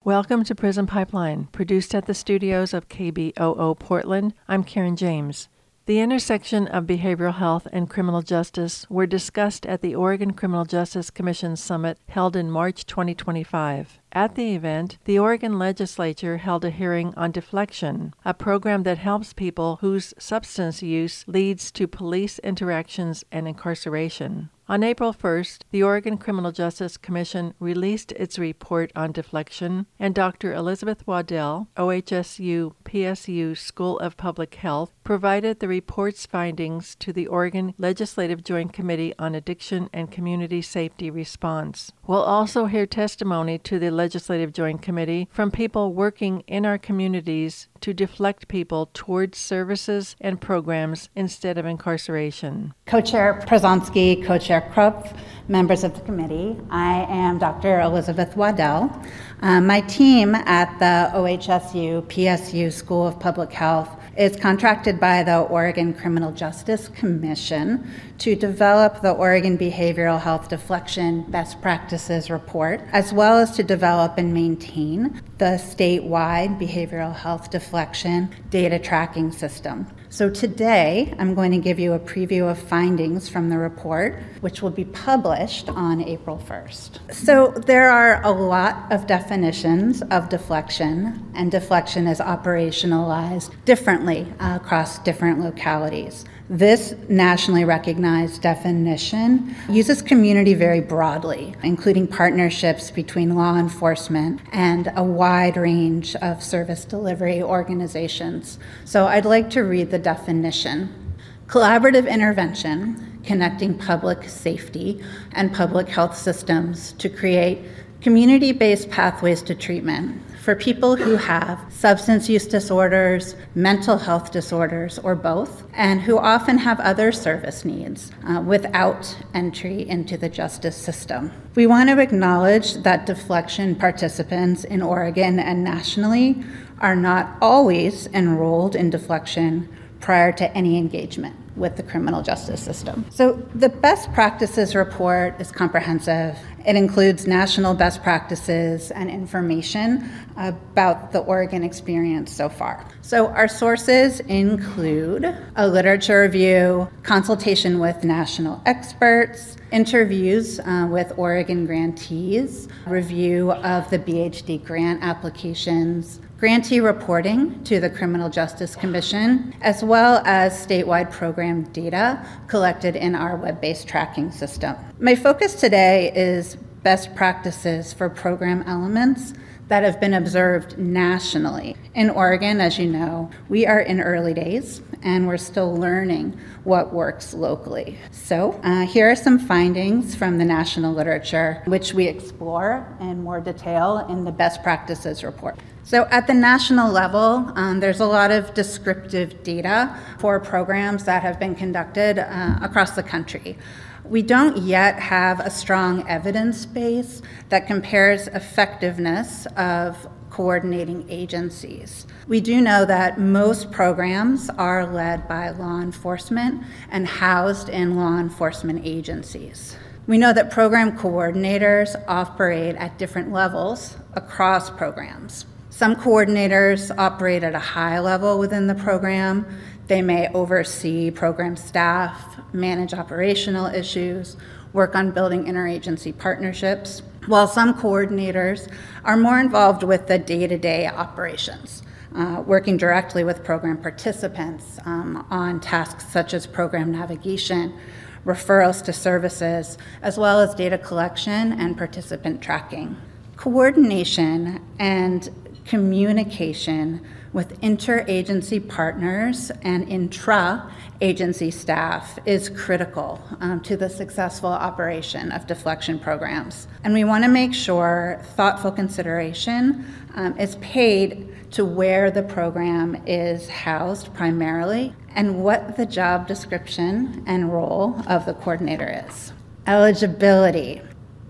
Welcome to Prison Pipeline, produced at the studios of KBOO Portland. I'm Karen James. The intersection of behavioral health and criminal justice were discussed at the Oregon Criminal Justice Commission Summit held in March 2025. At the event, the Oregon Legislature held a hearing on Deflection, a program that helps people whose substance use leads to police interactions and incarceration. On April 1st, the Oregon Criminal Justice Commission released its report on Deflection, and Dr. Elizabeth Waddell, OHSU PSU School of Public Health, provided the report's findings to the Oregon Legislative Joint Committee on Addiction and Community Safety Response. We'll also hear testimony to the Legislative Joint Committee from people working in our communities to deflect people towards services and programs instead of incarceration. Co-Chair Przonski, Co-Chair Krupp, members of the committee, I am Dr. Elizabeth Waddell. My team at the OHSU PSU School of Public Health is contracted by the Oregon Criminal Justice Commission to develop the Oregon Behavioral Health Deflection Best Practices Report, as well as to develop and maintain the statewide behavioral health deflection data tracking system. So today, I'm going to give you a preview of findings from the report, which will be published on April 1st. So there are a lot of definitions of deflection, and deflection is operationalized differently across different localities. This nationally recognized definition uses community very broadly, including partnerships between law enforcement and a wide range of service delivery organizations. So I'd like to read the definition. Collaborative intervention connecting public safety and public health systems to create community-based pathways to treatment for people who have substance use disorders, mental health disorders, or both, and who often have other service needs without entry into the justice system. We want to acknowledge that deflection participants in Oregon and nationally are not always enrolled in deflection prior to any engagement with the criminal justice system. So the best practices report is comprehensive. It includes national best practices and information about the Oregon experience so far. So our sources include a literature review, consultation with national experts, interviews with Oregon grantees, review of the BHD grant applications, grantee reporting to the Criminal Justice Commission, as well as statewide program data collected in our web-based tracking system. My focus today is best practices for program elements that have been observed nationally. In Oregon, as you know, we are in early days and we're still learning what works locally. So here are some findings from the national literature, which we explore in more detail in the best practices report. So at the national level, there's a lot of descriptive data for programs that have been conducted across the country. We don't yet have a strong evidence base that compares effectiveness of coordinating agencies. We do know that most programs are led by law enforcement and housed in law enforcement agencies. We know that program coordinators operate at different levels across programs. Some coordinators operate at a high level within the program. They may oversee program staff, manage operational issues, work on building interagency partnerships, while some coordinators are more involved with the day-to-day operations, working directly with program participants on tasks such as program navigation, referrals to services, as well as data collection and participant tracking. Coordination and communication with interagency partners and intra-agency staff is critical to the successful operation of deflection programs. And we want to make sure thoughtful consideration is paid to where the program is housed primarily and what the job description and role of the coordinator is. Eligibility.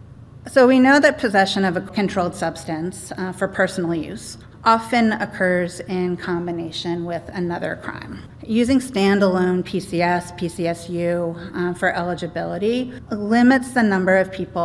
So we know that possession of a controlled substance for personal use often occurs in combination with another crime. Using standalone PCS, PCSU for eligibility limits the number of people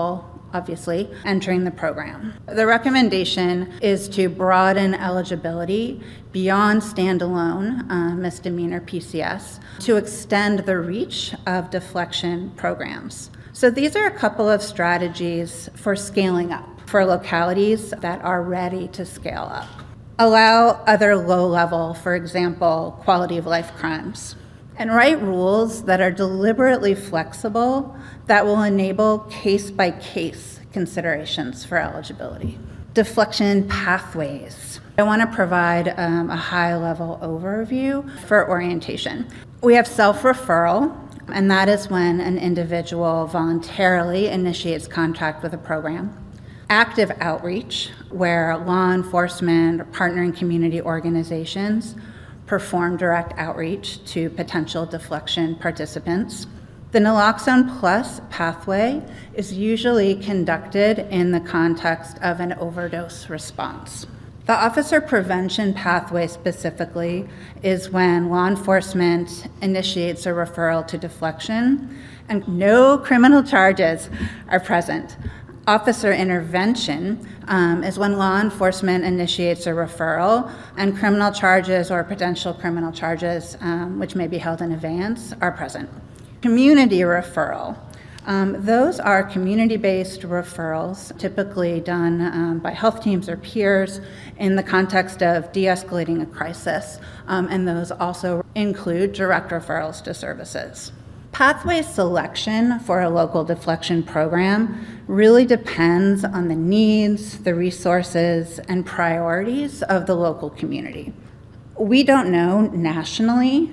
obviously, entering the program. The recommendation is to broaden eligibility beyond standalone misdemeanor PCS to extend the reach of deflection programs. So these are a couple of strategies for scaling up for localities that are ready to scale up. Allow other low-level, for example, quality of life crimes. And write rules that are deliberately flexible that will enable case-by-case considerations for eligibility. Deflection pathways. I want to provide a high-level overview for orientation. We have self-referral, and that is when an individual voluntarily initiates contact with a program. Active outreach, where law enforcement or partnering community organizations perform direct outreach to potential deflection participants. The naloxone plus pathway is usually conducted in the context of an overdose response. The officer prevention pathway specifically is when law enforcement initiates a referral to deflection and no criminal charges are present. Officer intervention is when law enforcement initiates a referral and criminal charges or potential criminal charges, which may be held in advance, are present. Community referral. Those are community-based referrals, typically done by health teams or peers in the context of de-escalating a crisis, and those also include direct referrals to services. Pathway selection for a local deflection program really depends on the needs, the resources, and priorities of the local community. We don't know nationally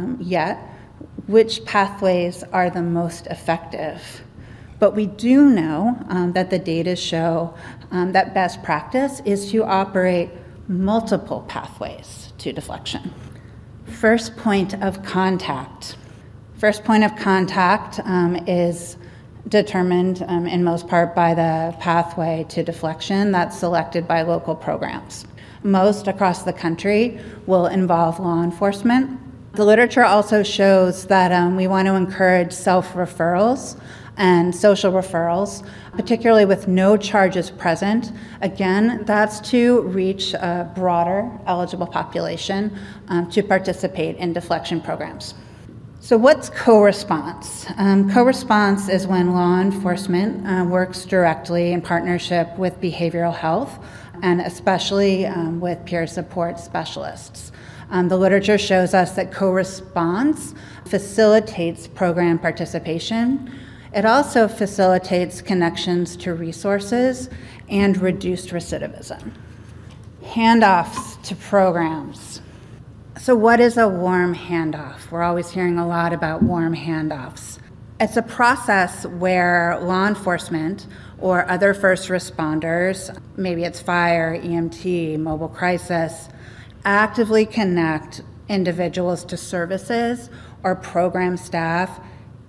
yet which pathways are the most effective, but we do know that the data show that best practice is to operate multiple pathways to deflection. First point of contact. First point of contact is determined in most part by the pathway to deflection that's selected by local programs. Most across the country will involve law enforcement. The literature also shows that we want to encourage self-referrals and social referrals, particularly with no charges present. Again, that's to reach a broader eligible population to participate in deflection programs. So what's co-response? Co-response is when law enforcement works directly in partnership with behavioral health and especially with peer support specialists. The literature shows us that co-response facilitates program participation. It also facilitates connections to resources and reduced recidivism. Handoffs to programs. So what is a warm handoff? We're always hearing a lot about warm handoffs. It's a process where law enforcement or other first responders, maybe it's fire, EMT, mobile crisis, actively connect individuals to services or program staff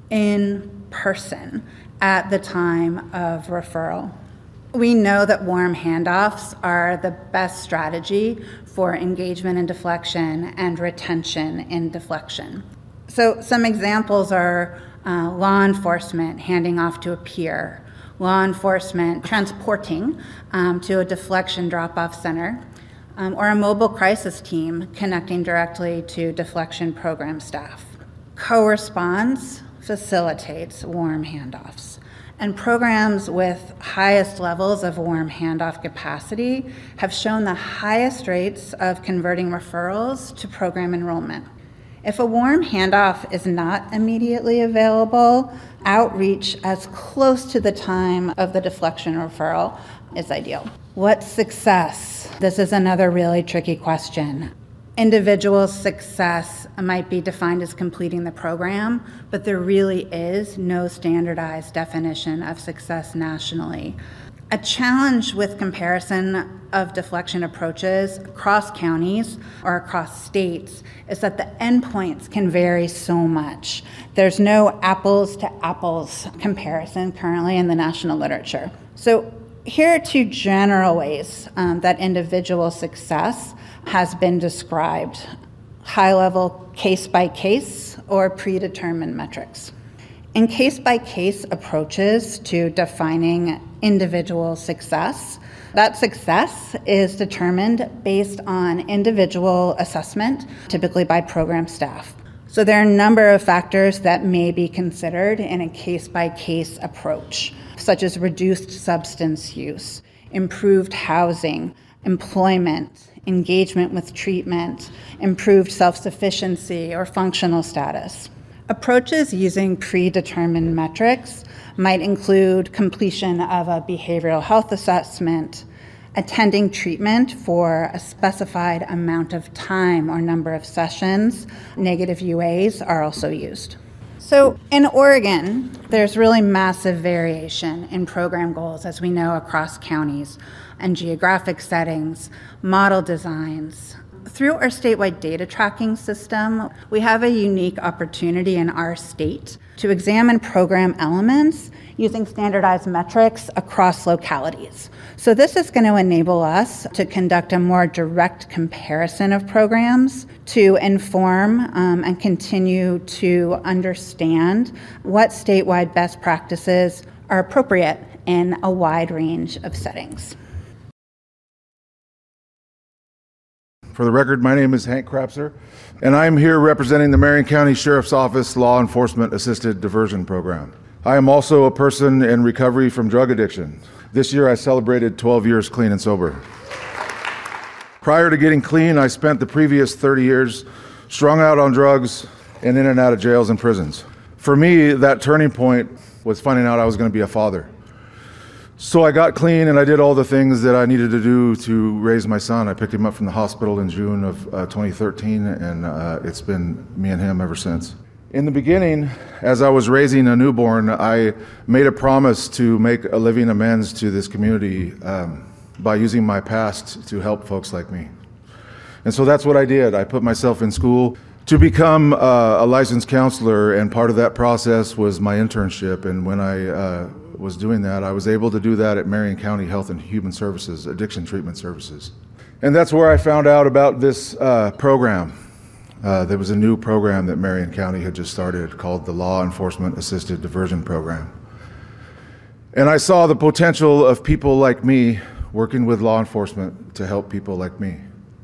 in person at the time of referral. We know that warm handoffs are the best strategy for engagement in deflection and retention in deflection. So some examples are law enforcement handing off to a peer, law enforcement transporting to a deflection drop-off center, or a mobile crisis team connecting directly to deflection program staff. Co-response facilitates warm handoffs. And programs with highest levels of warm handoff capacity have shown the highest rates of converting referrals to program enrollment. If a warm handoff is not immediately available, outreach as close to the time of the deflection referral is ideal. What's success? This is another really tricky question. Individual success might be defined as completing the program, but there really is no standardized definition of success nationally. A challenge with comparison of deflection approaches across counties or across states is that the endpoints can vary so much. There's no apples to apples comparison currently in the national literature. So here are two general ways that individual success has been described: high-level case-by-case or predetermined metrics. In case-by-case approaches to defining individual success. That success is determined based on individual assessment, typically by program staff. So there are a number of factors that may be considered in a case-by-case approach, such as reduced substance use, improved housing, employment, engagement with treatment, improved self-sufficiency or functional status. Approaches using predetermined metrics might include completion of a behavioral health assessment, attending treatment for a specified amount of time or number of sessions. Negative UAs are also used. So in Oregon, there's really massive variation in program goals, as we know, across counties and geographic settings, model designs. Through our statewide data tracking system, we have a unique opportunity in our state to examine program elements using standardized metrics across localities. So this is going to enable us to conduct a more direct comparison of programs to inform and continue to understand what statewide best practices are appropriate in a wide range of settings. For the record, my name is Hank Krapser, and I'm here representing the Marion County Sheriff's Office Law Enforcement Assisted Diversion Program. I am also a person in recovery from drug addiction. This year I celebrated 12 years clean and sober. Prior to getting clean, I spent the previous 30 years strung out on drugs and in and out of jails and prisons. For me, that turning point was finding out I was going to be a father. So I got clean and I did all the things that I needed to do to raise my son. I picked him up from the hospital in June of 2013, and it's been me and him ever since. In the beginning, as I was raising a newborn, I made a promise to make a living amends to this community by using my past to help folks like me. And so that's what I did. I put myself in school to become a licensed counselor, and part of that process was my internship. And when I was doing that, I was able to do that at Marion County Health and Human Services, Addiction Treatment Services. And that's where I found out about this program. There was a new program that Marion County had just started called the Law Enforcement Assisted Diversion Program. And I saw the potential of people like me working with law enforcement to help people like me.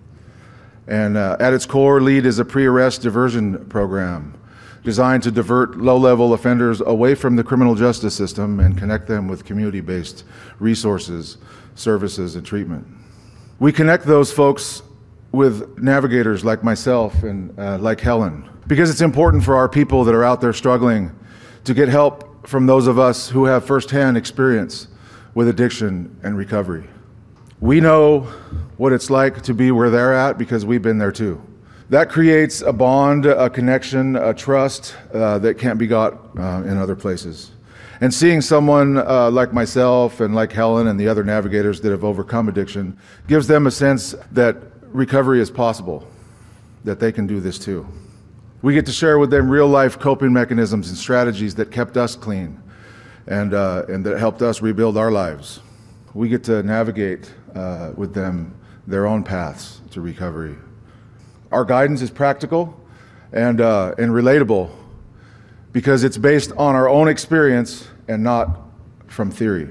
And at its core, LEAD is a pre-arrest diversion program designed to divert low-level offenders away from the criminal justice system and connect them with community-based resources, services, and treatment. We connect those folks with navigators like myself and like Helen, because it's important for our people that are out there struggling to get help from those of us who have firsthand experience with addiction and recovery. We know what it's like to be where they're at because we've been there too. That creates a bond, a connection, a trust that can't be got in other places. And seeing someone like myself and like Helen and the other navigators that have overcome addiction gives them a sense that recovery is possible, that they can do this too. We get to share with them real-life coping mechanisms and strategies that kept us clean and that helped us rebuild our lives. We get to navigate with them their own paths to recovery. Our guidance is practical and relatable because it's based on our own experience and not from theory.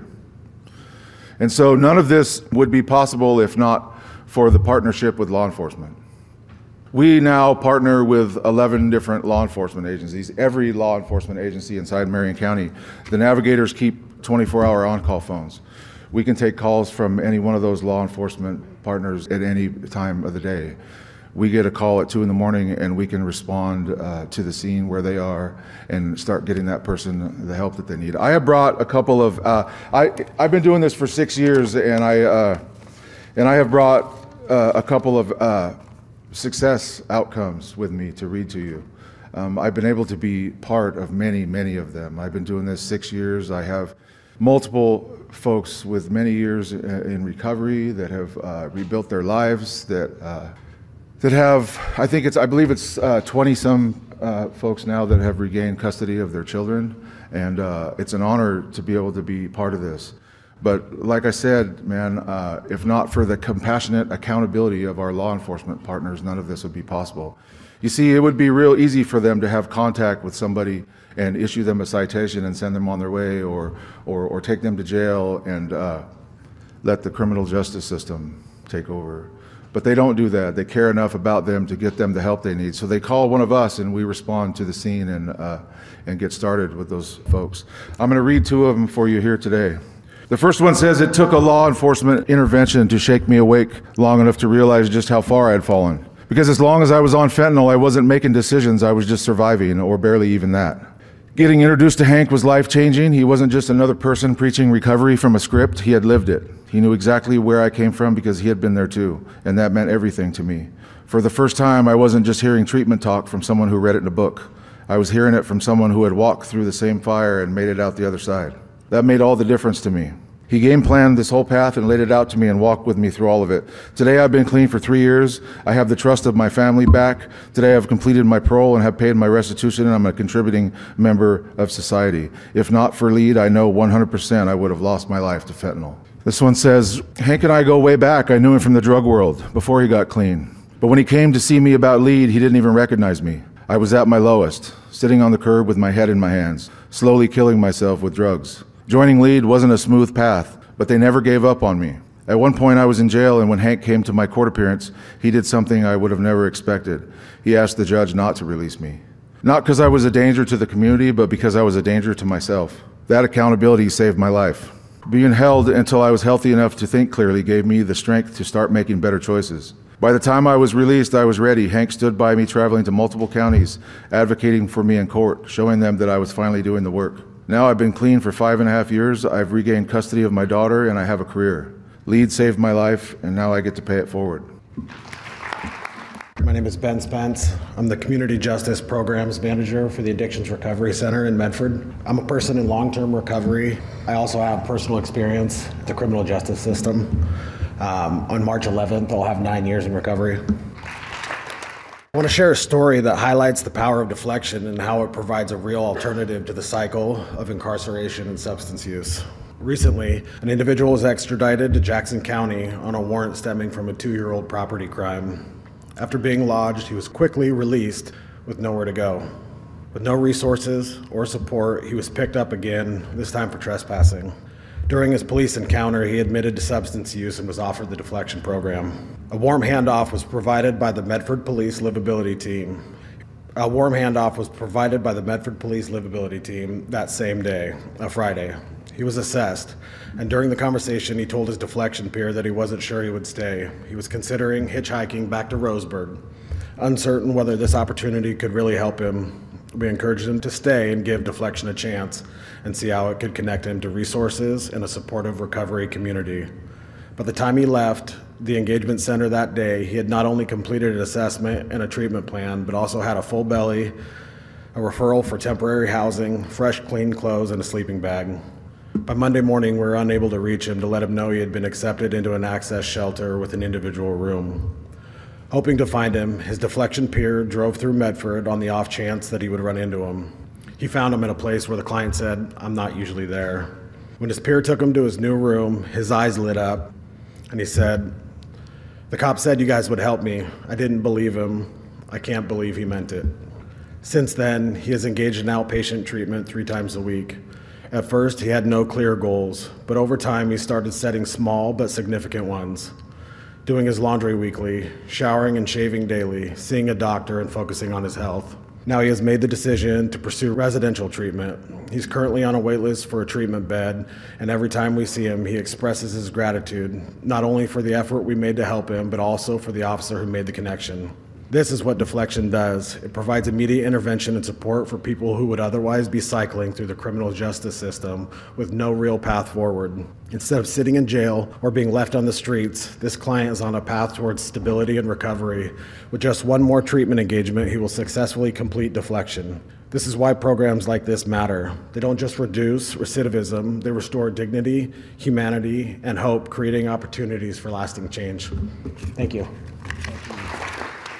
And so none of this would be possible if not for the partnership with law enforcement. We now partner with 11 different law enforcement agencies, every law enforcement agency inside Marion County. The navigators keep 24-hour on-call phones. We can take calls from any one of those law enforcement partners at any time of the day. We get a call at 2 in the morning and we can respond to the scene where they are and start getting that person the help that they need. I have brought a couple of, I've been doing this for 6 years, and I have brought a couple of success outcomes with me to read to you. I've been able to be part of many, many of them. I've been doing this 6 years. I have multiple folks with many years in recovery that have rebuilt their lives, that have, I believe it's 20-some folks now that have regained custody of their children, and it's an honor to be able to be part of this. But like I said, man, if not for the compassionate accountability of our law enforcement partners, none of this would be possible. You see, it would be real easy for them to have contact with somebody and issue them a citation and send them on their way, or take them to jail and let the criminal justice system take over. But they don't do that. They care enough about them to get them the help they need. So they call one of us, and we respond to the scene and get started with those folks. I'm going to read two of them for you here today. The first one says, "It took a law enforcement intervention to shake me awake long enough to realize just how far I had fallen. Because as long as I was on fentanyl, I wasn't making decisions, I was just surviving, or barely even that. Getting introduced to Hank was life-changing. He wasn't just another person preaching recovery from a script, he had lived it. He knew exactly where I came from because he had been there too, and that meant everything to me. For the first time, I wasn't just hearing treatment talk from someone who read it in a book. I was hearing it from someone who had walked through the same fire and made it out the other side. That made all the difference to me. He game planned this whole path and laid it out to me and walked with me through all of it. Today I've been clean for 3 years. I have the trust of my family back. Today I've completed my parole and have paid my restitution, and I'm a contributing member of society. If not for Lead, I know 100% I would have lost my life to fentanyl." This one says, "Hank and I go way back. I knew him from the drug world before he got clean. But when he came to see me about Lead, he didn't even recognize me. I was at my lowest, sitting on the curb with my head in my hands, slowly killing myself with drugs. Joining Lead wasn't a smooth path, but they never gave up on me. At one point I was in jail, and when Hank came to my court appearance, he did something I would have never expected. He asked the judge not to release me. Not because I was a danger to the community, but because I was a danger to myself. That accountability saved my life. Being held until I was healthy enough to think clearly gave me the strength to start making better choices. By the time I was released, I was ready. Hank stood by me traveling to multiple counties, advocating for me in court, showing them that I was finally doing the work. Now I've been clean for 5.5 years. I've regained custody of my daughter, and I have a career. Lead saved my life, and now I get to pay it forward." My name is Ben Spence. I'm the Community Justice Programs Manager for the Addictions Recovery Center in Medford. I'm a person in long-term recovery. I also have personal experience with the criminal justice system. On March 11th, I'll have 9 years in recovery. I want to share a story that highlights the power of deflection and how it provides a real alternative to the cycle of incarceration and substance use. Recently, an individual was extradited to Jackson County on a warrant stemming from a 2-year-old property crime. After being lodged, he was quickly released with nowhere to go. With no resources or support, he was picked up again, this time for trespassing. During his police encounter, he admitted to substance use and was offered the deflection program. A warm handoff was provided by the Medford Police Livability Team. That same day, a Friday. He was assessed, and during the conversation, he told his deflection peer that he wasn't sure he would stay. He was considering hitchhiking back to Roseburg. Uncertain whether this opportunity could really help him, we encouraged him to stay and give deflection a chance and see how it could connect him to resources and a supportive recovery community. By the time he left the engagement center that day, he had not only completed an assessment and a treatment plan, but also had a full belly, a referral for temporary housing, fresh, clean clothes, and a sleeping bag. By Monday morning, we were unable to reach him to let him know he had been accepted into an access shelter with an individual room. Hoping to find him, his deflection peer drove through Medford on the off chance that he would run into him. He found him in a place where the client said, "I'm not usually there." When his peer took him to his new room, his eyes lit up, and he said, "The cop said you guys would help me. I didn't believe him. I can't believe he meant it." Since then, he has engaged in outpatient treatment 3 times a week. At first, he had no clear goals, but over time, he started setting small but significant ones. Doing his laundry weekly, showering and shaving daily, seeing a doctor, and focusing on his health. Now he has made the decision to pursue residential treatment. He's currently on a wait list for a treatment bed, and every time we see him, he expresses his gratitude, not only for the effort we made to help him, but also for the officer who made the connection. This is what deflection does. It provides immediate intervention and support for people who would otherwise be cycling through the criminal justice system with no real path forward. Instead of sitting in jail or being left on the streets, this client is on a path towards stability and recovery. With just one more treatment engagement, he will successfully complete deflection. This is why programs like this matter. They don't just reduce recidivism, they restore dignity, humanity, and hope, creating opportunities for lasting change. Thank you.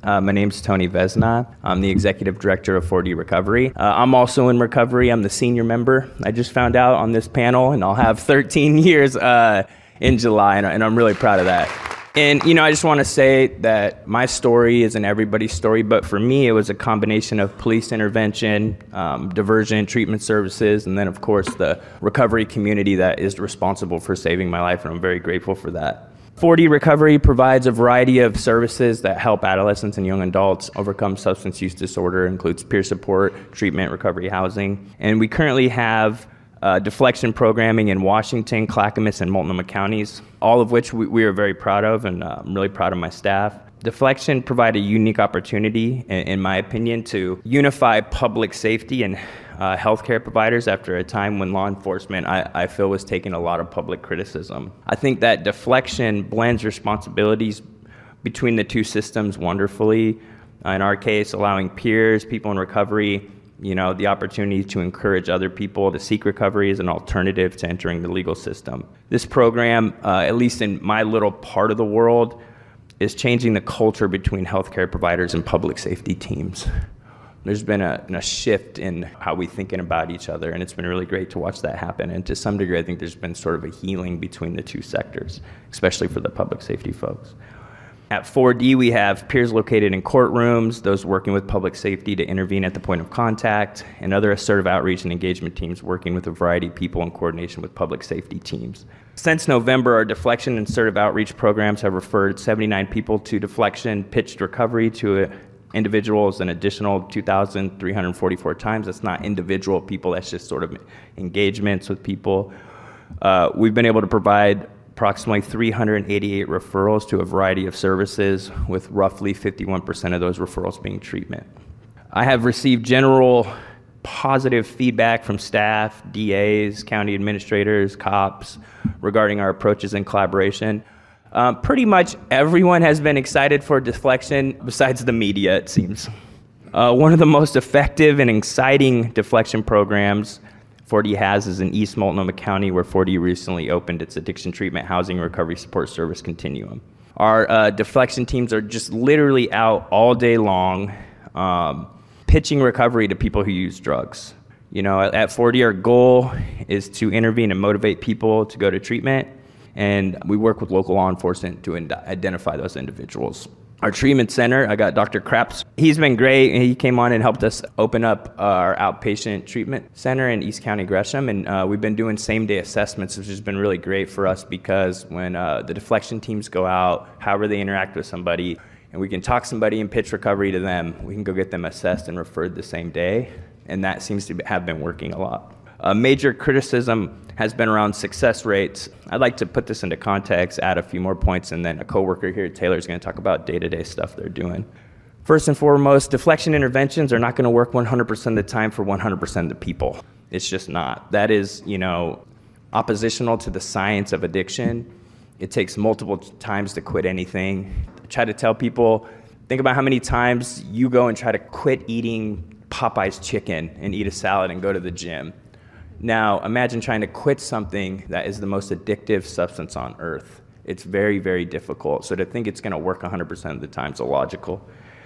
My name's Tony Vesna. I'm the executive director of 4D Recovery. I'm also in recovery. I'm the senior member. I just found out on this panel, and I'll have 13 years in July, and I'm really proud of that. And, I just want to say that my story isn't everybody's story, but for me, it was a combination of police intervention, diversion, treatment services, and then, of course, the recovery community that is responsible for saving my life, and I'm very grateful for that. 4D Recovery provides a variety of services that help adolescents and young adults overcome substance use disorder. It includes peer support, treatment, recovery housing. And we currently have deflection programming in Washington, Clackamas, and Multnomah counties, all of which we are very proud of, and I'm really proud of my staff. Deflection provide a unique opportunity, in my opinion, to unify public safety and healthcare providers after a time when law enforcement, I feel, was taking a lot of public criticism. I think that deflection blends responsibilities between the two systems wonderfully. In our case, allowing peers, people in recovery, the opportunity to encourage other people to seek recovery as an alternative to entering the legal system. This program, at least in my little part of the world, is changing the culture between healthcare providers and public safety teams. There's been a shift in how we thinking about each other, and it's been really great to watch that happen. And to some degree, I think there's been sort of a healing between the two sectors, especially for the public safety folks. At 4D, we have peers located in courtrooms, those working with public safety to intervene at the point of contact, and other assertive outreach and engagement teams working with a variety of people in coordination with public safety teams. Since November, our deflection and assertive outreach programs have referred 79 people to deflection, pitched recovery to individuals an additional 2,344 times. That's not individual people, that's just sort of engagements with people. We've been able to provide approximately 388 referrals to a variety of services, with roughly 51% of those referrals being treatment. I have received general positive feedback from staff, DAs, county administrators, cops regarding our approaches and collaboration. Pretty much everyone has been excited for deflection, besides the media, it seems. One of the most effective and exciting deflection programs 4D has is in East Multnomah County, where 4D recently opened its addiction treatment housing recovery support service continuum. Our deflection teams are just literally out all day long pitching recovery to people who use drugs. At 4D, our goal is to intervene and motivate people to go to treatment, and we work with local law enforcement to identify those individuals. Our treatment center, I got Dr. Kraps. He's been great. He came on and helped us open up our outpatient treatment center in East County Gresham, and we've been doing same-day assessments, which has been really great for us because when the deflection teams go out, however they interact with somebody, and we can talk somebody and pitch recovery to them, we can go get them assessed and referred the same day, and that seems to have been working a lot. A major criticism has been around success rates. I'd like to put this into context, add a few more points, and then a coworker here, Taylor, is going to talk about day-to-day stuff they're doing. First and foremost, deflection interventions are not going to work 100% of the time for 100% of the people. It's just not. That is, oppositional to the science of addiction. It takes multiple times to quit anything. I try to tell people, think about how many times you go and try to quit eating Popeye's chicken and eat a salad and go to the gym. Now, imagine trying to quit something that is the most addictive substance on earth. It's very, very difficult. So to think it's going to work 100% of the time is illogical.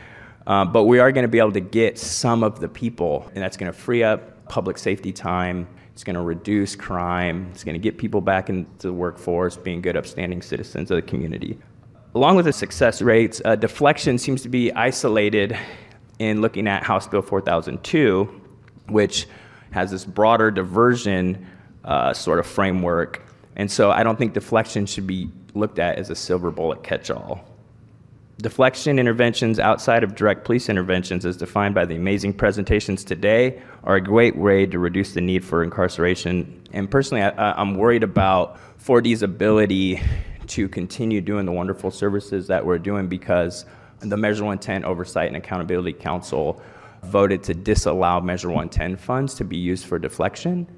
But we are going to be able to get some of the people, and that's going to free up public safety time. It's going to reduce crime. It's going to get people back into the workforce, being good, upstanding citizens of the community. Along with the success rates, deflection seems to be isolated in looking at House Bill 4002, which has this broader diversion sort of framework. And so I don't think deflection should be looked at as a silver bullet catch-all. Deflection interventions outside of direct police interventions, as defined by the amazing presentations today, are a great way to reduce the need for incarceration. And personally, I'm worried about 4D's ability to continue doing the wonderful services that we're doing because the Measure 110 Oversight and Accountability Council voted to disallow Measure 110 funds to be used for deflection.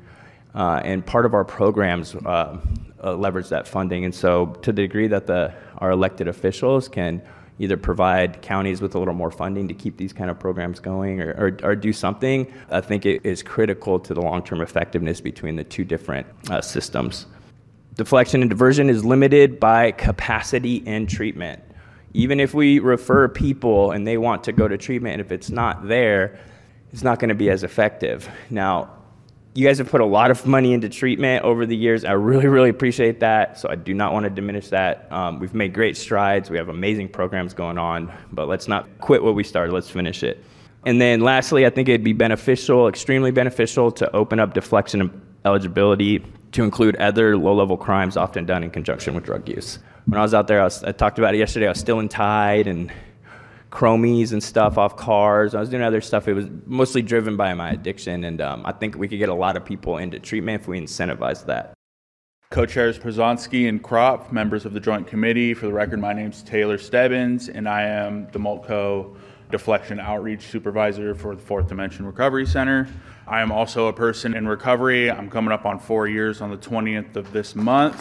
And part of our programs leverage that funding. And so to the degree that our elected officials can either provide counties with a little more funding to keep these kind of programs going or do something, I think it is critical to the long-term effectiveness between the two different systems. Deflection and diversion is limited by capacity and treatment. Even if we refer people and they want to go to treatment, and if it's not there, it's not going to be as effective. Now, you guys have put a lot of money into treatment over the years. I really, really appreciate that, so I do not want to diminish that. We've made great strides. We have amazing programs going on, but let's not quit what we started. Let's finish it. And then lastly, I think it'd be beneficial, extremely beneficial, to open up deflection eligibility to include other low-level crimes often done in conjunction with drug use. When I was out there, I talked about it yesterday, I was stealing Tide and chromies and stuff off cars. I was doing other stuff. It was mostly driven by my addiction, and I think we could get a lot of people into treatment if we incentivize that. Co-chairs Przonski and Krop, members of the Joint Committee. For the record, my name's Taylor Stebbins, and I am the Moltco Deflection Outreach Supervisor for the Fourth Dimension Recovery Center. I am also a person in recovery. I'm coming up on 4 years on the 20th of this month.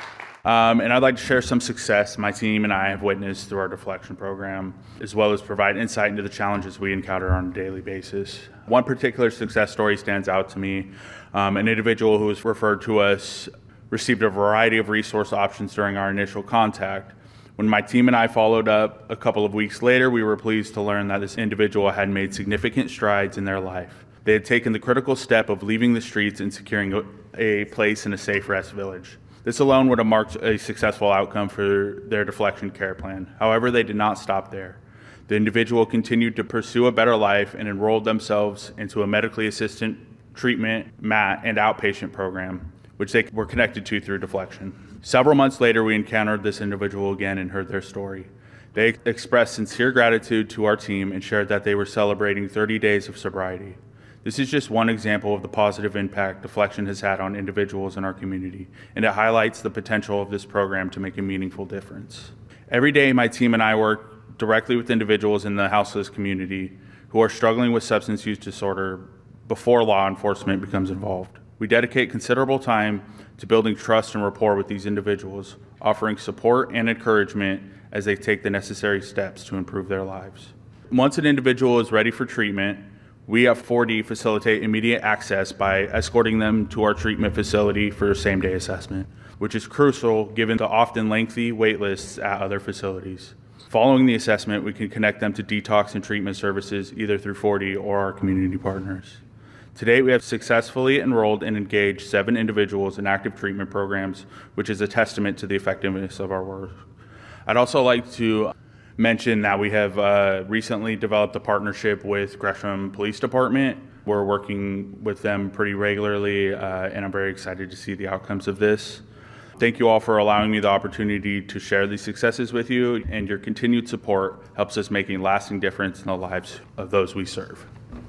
And I'd like to share some success my team and I have witnessed through our deflection program, as well as provide insight into the challenges we encounter on a daily basis. One particular success story stands out to me. An individual who was referred to us received a variety of resource options during our initial contact. When my team and I followed up a couple of weeks later, we were pleased to learn that this individual had made significant strides in their life. They had taken the critical step of leaving the streets and securing a place in a safe rest village. This alone would have marked a successful outcome for their deflection care plan. However, they did not stop there. The individual continued to pursue a better life and enrolled themselves into a medically assisted treatment, MAT, and outpatient program, which they were connected to through deflection. Several months later, we encountered this individual again and heard their story. They expressed sincere gratitude to our team and shared that they were celebrating 30 days of sobriety. This is just one example of the positive impact deflection has had on individuals in our community, and it highlights the potential of this program to make a meaningful difference. Every day, my team and I work directly with individuals in the houseless community who are struggling with substance use disorder before law enforcement becomes involved. We dedicate considerable time to building trust and rapport with these individuals, offering support and encouragement as they take the necessary steps to improve their lives. Once an individual is ready for treatment, we at 4D facilitate immediate access by escorting them to our treatment facility for same-day assessment, which is crucial given the often lengthy wait lists at other facilities. Following the assessment, we can connect them to detox and treatment services either through 4D or our community partners. To date, we have successfully enrolled and engaged 7 individuals in active treatment programs, which is a testament to the effectiveness of our work. I'd also like to mention that we have recently developed a partnership with Gresham Police Department. We're working with them pretty regularly, and I'm very excited to see the outcomes of this. Thank you all for allowing me the opportunity to share these successes with you, and your continued support helps us make a lasting difference in the lives of those we serve.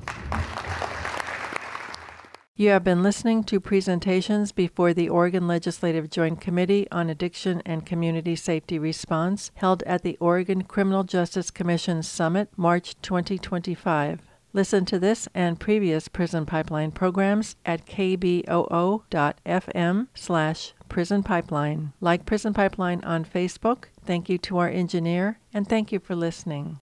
You have been listening to presentations before the Oregon Legislative Joint Committee on Addiction and Community Safety Response, held at the Oregon Criminal Justice Commission Summit, March 2025. Listen to this and previous Prison Pipeline programs at kboo.fm/Prison Pipeline. Like Prison Pipeline on Facebook. Thank you to our engineer, and thank you for listening.